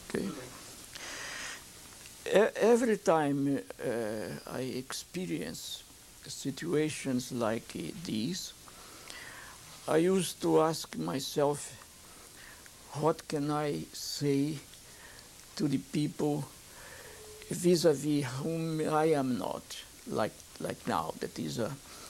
Okay. Every time I experience situations like these, I used to ask myself, what can I say to the people vis-a-vis whom I am not, like now. That is,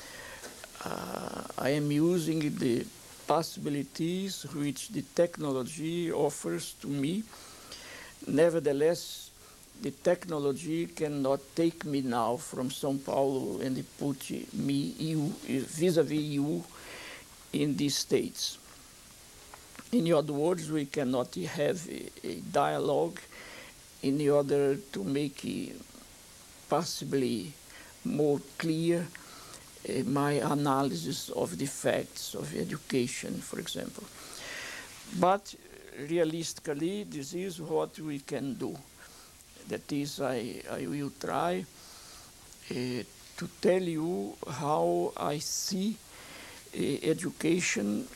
I am using the possibilities which the technology offers to me. Nevertheless, the technology cannot take me now from São Paulo and put me, you, vis-a-vis you, in these states. In other words, we cannot have a dialogue in order to make possibly more clear my analysis of the facts of education, for example. But realistically, this is what we can do. That is, I will try to tell you how I see education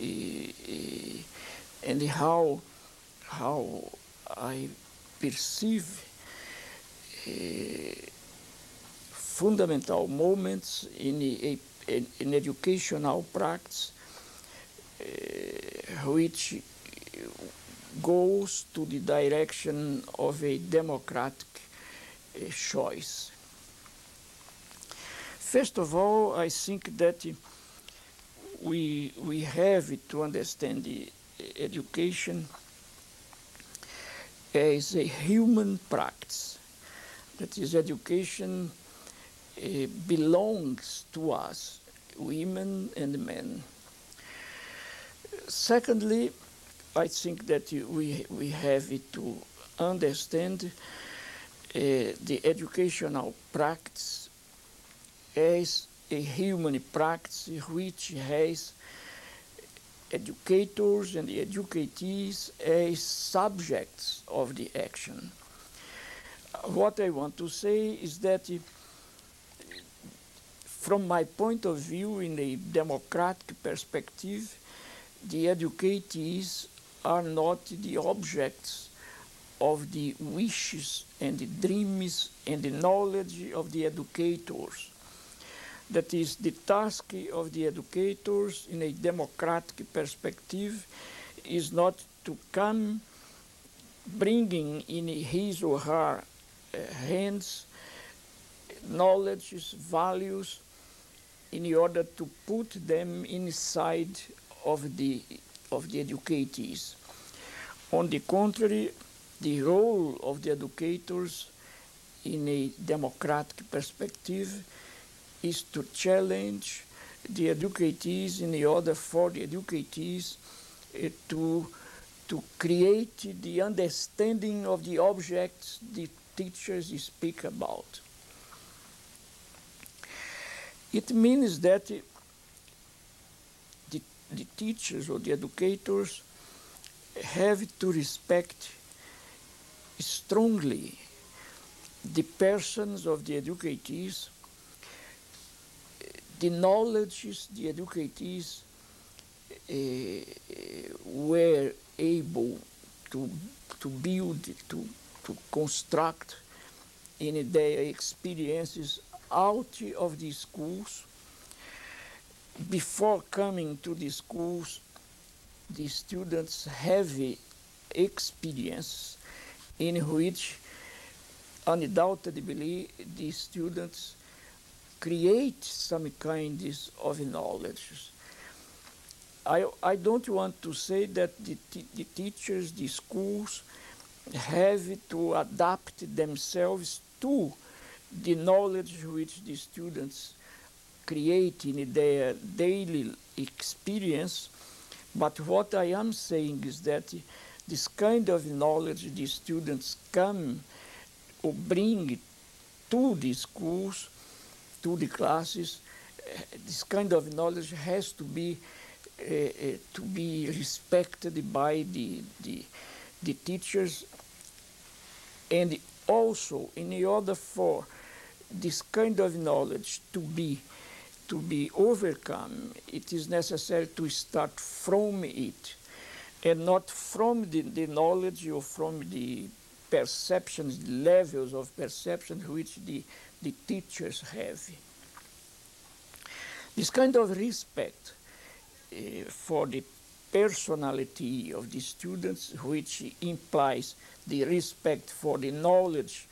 and how I perceive fundamental moments in educational practice which goes to the direction of a democratic choice. First of all, I think that we have to understand the education as a human practice. That is, education belongs to us, women and men. Secondly, I think that we have to understand the educational practice as a human practice which has educators and the educatees as subjects of the action. What I want to say is that from my point of view, in a democratic perspective, the educatees are not the objects of the wishes and the dreams and the knowledge of the educators. That is, the task of the educators in a democratic perspective is not to come bringing in his or her hands knowledge, values, in order to put them inside of the educatees. On the contrary, the role of the educators in a democratic perspective is to challenge the educatees in order for the educatees to create the understanding of the objects the teachers speak about. It means that the teachers or the educators have to respect strongly the persons of the educatees, the knowledge the educatees were able to build, to construct in their experiences out of the schools. Before coming to the schools, the students have experience in which undoubtedly the students create some kind of knowledge. I don't want to say that the teachers, the schools, have to adapt themselves to the knowledge which the students create in their daily experience. But what I am saying is that this kind of knowledge the students come or bring to the schools, to the classes, this kind of knowledge has to be respected by the teachers. And also, in order for this kind of knowledge to be overcome, it is necessary to start from it. and not from the knowledge or from the perceptions, the levels of perception which the teachers have. This kind of respect for the personality of the students, which implies the respect for the knowledge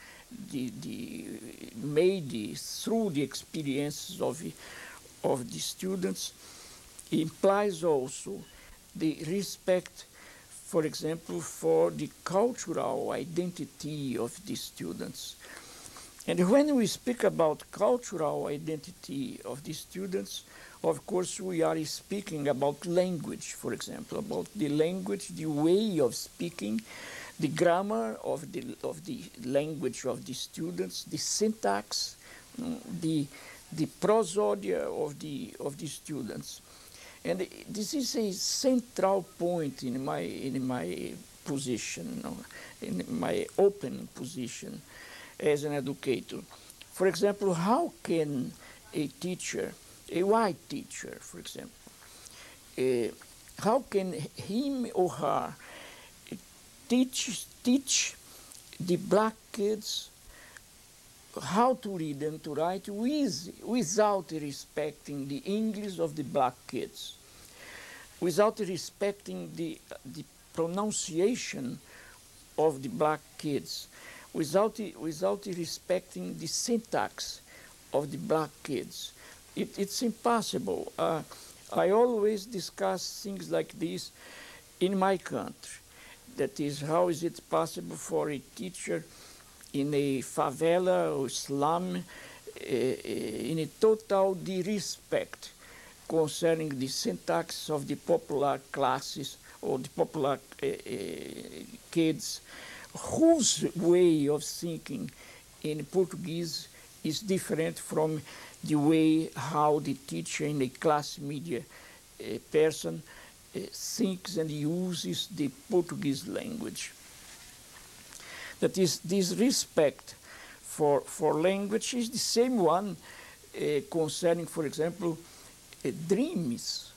made through the experiences of the students, implies also the respect, for example, for the cultural identity of the students. And when we speak about cultural identity of the students, of course, we are speaking about language, for example, about the language, the way of speaking, the grammar of the language of the students, the syntax, the prosodia of the students. And this is a central point in my position, in my open position as an educator. For example, how can a teacher, a white teacher, for example, how can him or her teach the black kids how to read and to write without respecting the English of the black kids, without respecting the pronunciation of the black kids, without respecting the syntax of the black kids? It's impossible. I always discuss things like this in my country. That is, how is it possible for a teacher in a favela or slum in a total disrespect concerning the syntax of the popular classes or the popular kids, whose way of thinking in Portuguese is different from the way how the teacher in a class media person thinks and uses the Portuguese language. That is, this respect for language is the same one concerning, for example, dreams,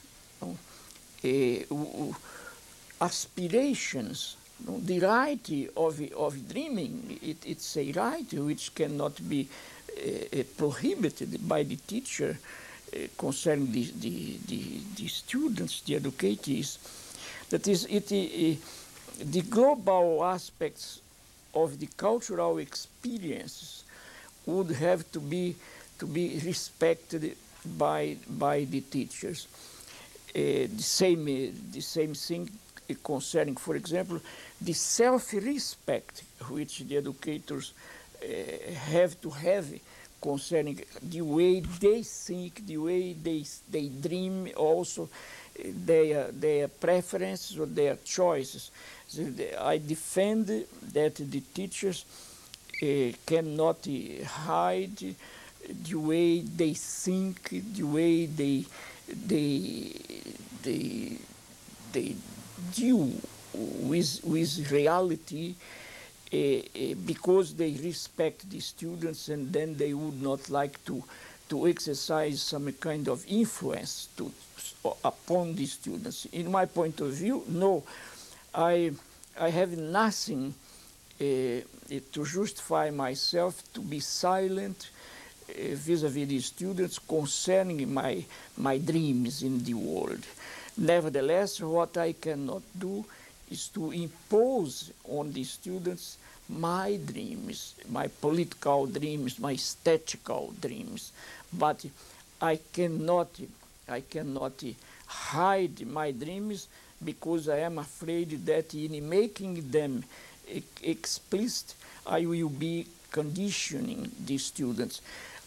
aspirations. The right of dreaming, it's a right which cannot be prohibited by the teacher concerning the students, the educatees. That is, the global aspects of the cultural experiences would have to be respected by the teachers. The same thing concerning, for example, the self-respect which the educators have to have concerning the way they think, the way they dream, also their preferences or their choices. So I defend that the teachers cannot hide the way they think, the way they deal with reality, because they respect the students, and then they would not like to exercise some kind of influence upon the students. In my point of view, no, I have nothing to justify myself to be silent vis-à-vis the students concerning my dreams in the world. Nevertheless, what I cannot do is to impose on the students my dreams, my political dreams, my statistical dreams. But I cannot hide my dreams, because I am afraid that in making them explicit, I will be conditioning the students.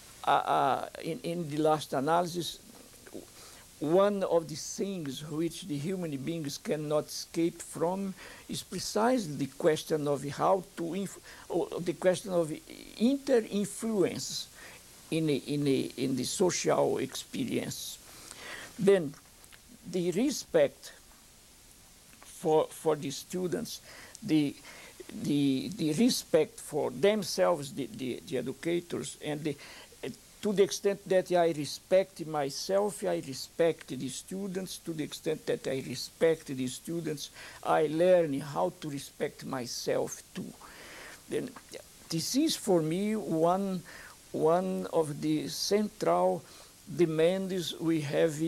In the last analysis, one of the things which the human beings cannot escape from is precisely the question of how to, the question of inter-influence in the social experience. Then the respect for the students, the respect for themselves, the educators, and to the extent that I respect myself, I respect the students. To the extent that I respect the students, I learn how to respect myself too. Then this is for me one of the central demands we have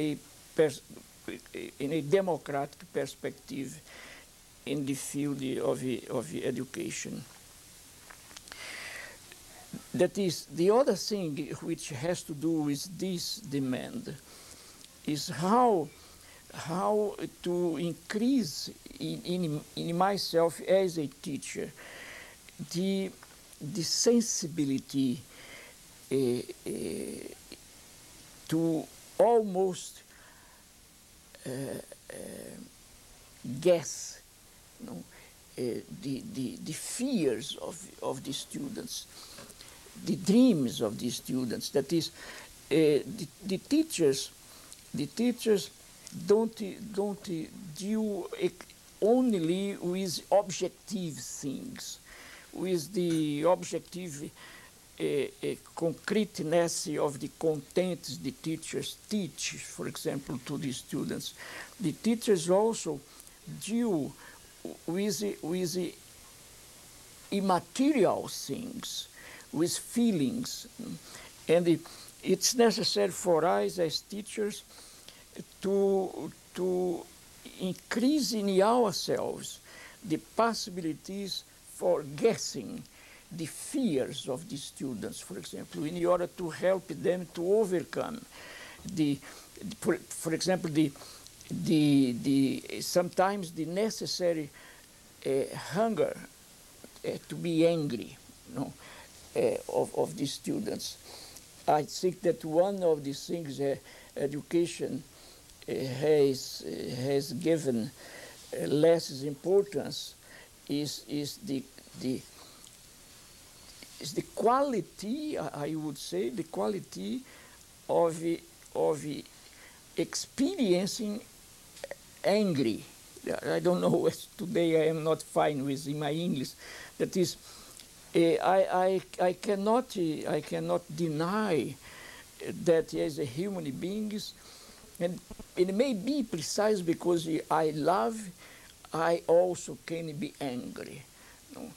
in a democratic perspective in the field of education. That is, the other thing which has to do with this demand is how to increase in myself as a teacher the sensibility to almost guess, you know, the fears of the students, the dreams of the students. That is, the teachers don't deal only with objective things, with the objective concreteness of the contents the teachers teach, for example, to the students. The teachers also deal with the immaterial things, with feelings. And it's necessary for us as teachers to increase in ourselves the possibilities for guessing the fears of the students, for example, in order to help them to overcome for example, sometimes the necessary hunger to be angry, you know, of the students. I think that one of the things education has given less importance is the quality, I would say, the quality of experiencing angry. I don't know, today I am not fine with my English. That is, I cannot deny that as a human beings, and it may be precise because I love, I also can be angry. You know?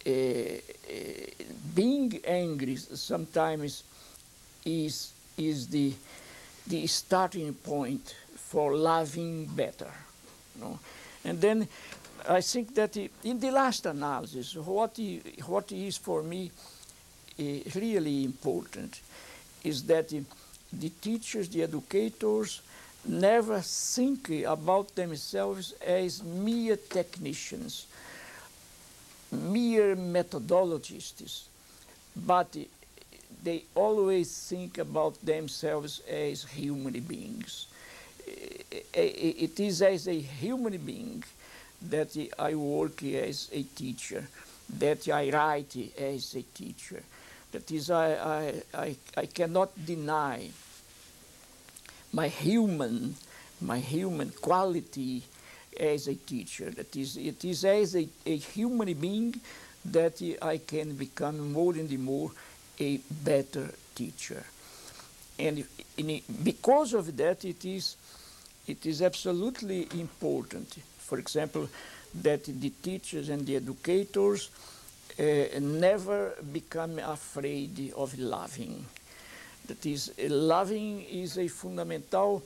Being angry sometimes is the starting point for loving better. You know? And then I think that in the last analysis, what is for me really important is that the teachers, the educators, never think about themselves as mere technicians, mere methodologists, but they always think about themselves as human beings. It is as a human being that I work as a teacher, that I write as a teacher. That is, I cannot deny my human quality as a teacher. That is, it is as a human being that I can become more and more a better teacher. And because of that, it is absolutely important, for example, that the teachers and the educators never become afraid of loving. That is, loving is a fundamental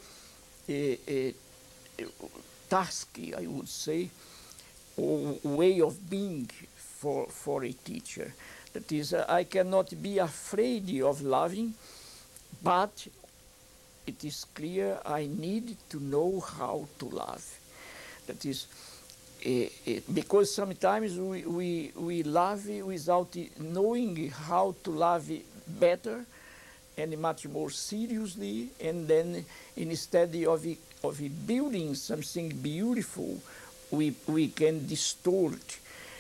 task, I would say, or way of being for a teacher. That is, I cannot be afraid of loving, but it is clear I need to know how to love. That is, because sometimes we love without knowing how to love better and much more seriously, and then instead of building something beautiful, we can distort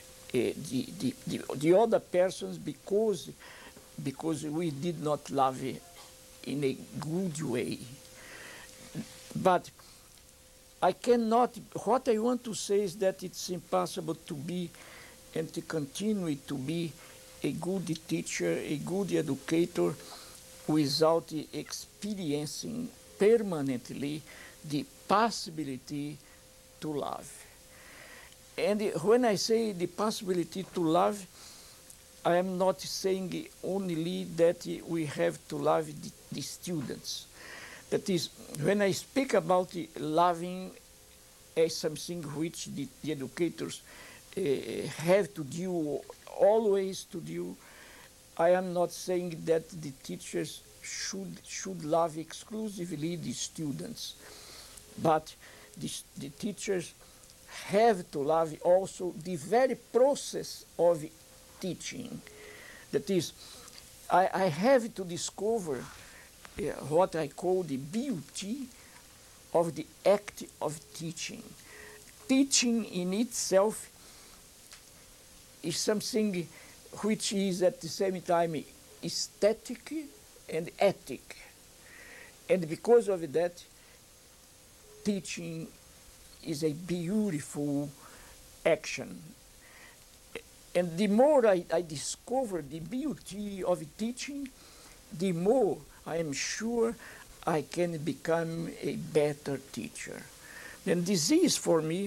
the other persons because we did not love in a good way. But I cannot, what I want to say is that it's impossible to be and to continue to be a good teacher, a good educator, without experiencing permanently the possibility to love. And when I say the possibility to love, I am not saying only that we have to love the students. That is, when I speak about loving as something which the educators have to do, always to do, I am not saying that the teachers should love exclusively the students, but the teachers have to love also the very process of teaching. That is, I have to discover what I call the beauty of the act of teaching. Teaching in itself is something which is at the same time aesthetic and ethic. And because of that, teaching is a beautiful action. And the more I discover the beauty of teaching, the more I am sure I can become a better teacher. And this is for me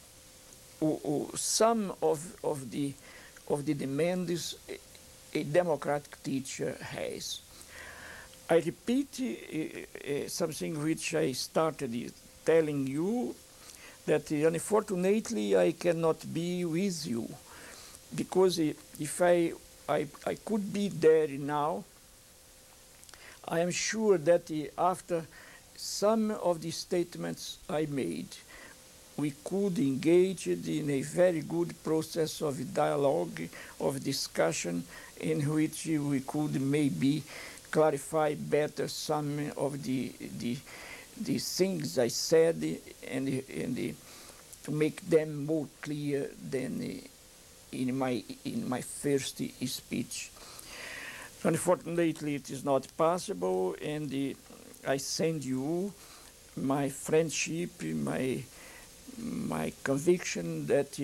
some of the demands a democratic teacher has. I repeat something which I started telling you, that unfortunately I cannot be with you, because if I could be there now, I am sure that after some of the statements I made, we could engage in a very good process of dialogue, of discussion, in which we could maybe clarify better some of the things I said, and to make them more clear than in my first speech. Unfortunately, it is not possible, and I send you my friendship, my conviction that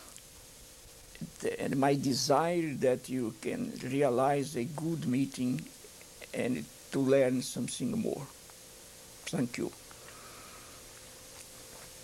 and my desire that you can realize a good meeting and to learn something more. Thank you.